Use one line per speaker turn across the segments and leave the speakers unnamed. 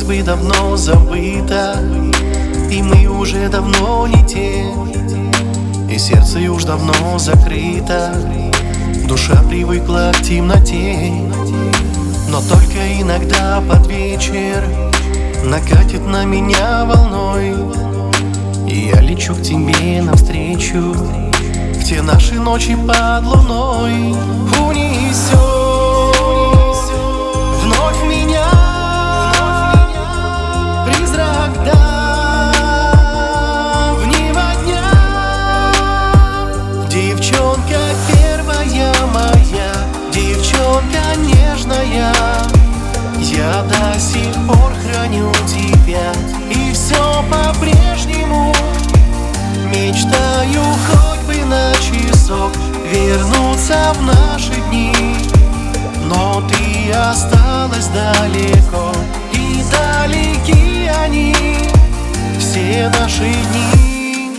бы давно забыто, и мы уже давно не те, и сердце уж давно закрыто. Душа привыкла к темноте, но только иногда под вечер накатит на меня волной, и я лечу к тебе навстречу, где наши ночи под луной. Унесет вновь меня призрак давнего дня. Девчонка первая моя, девчонка нежная, я до сих пор храню тебя, и все по-прежнему мечтаю хоть бы на часок вернуться в наши дни. Но ты осталась далеко, и далеки они, все наши дни.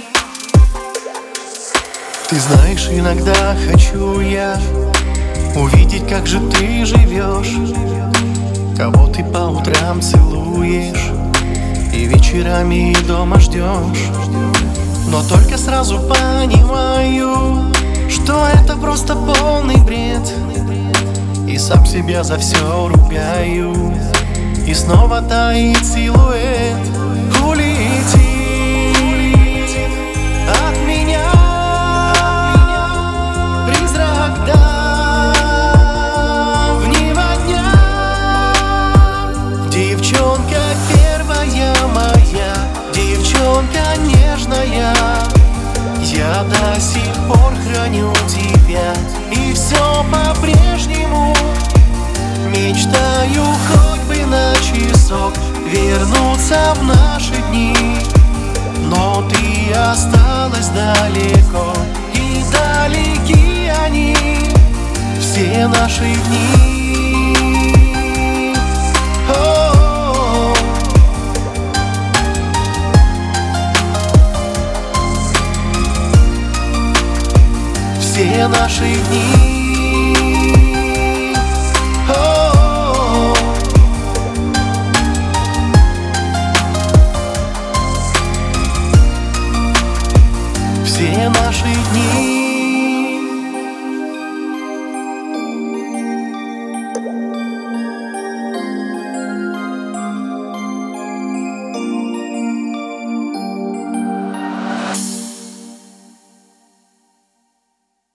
Ты знаешь, иногда хочу я увидеть, как же ты живешь, кого ты по утрам целуешь и вечерами дома ждешь. Но только сразу понимаю, что это просто полный бред, и сам себя за все ругаю, и снова тает силуэт. Улетит от меня призрак давнего дня. Девчонка первая моя, девчонка нежная, я до сих пор храню тебя, и все по-прежнему мечтаю хоть бы на часок вернуться в наши дни. Но ты осталась далеко, и далеки они, все наши дни. О-о-о. Все наши дни. О-о-о. Все наши дни.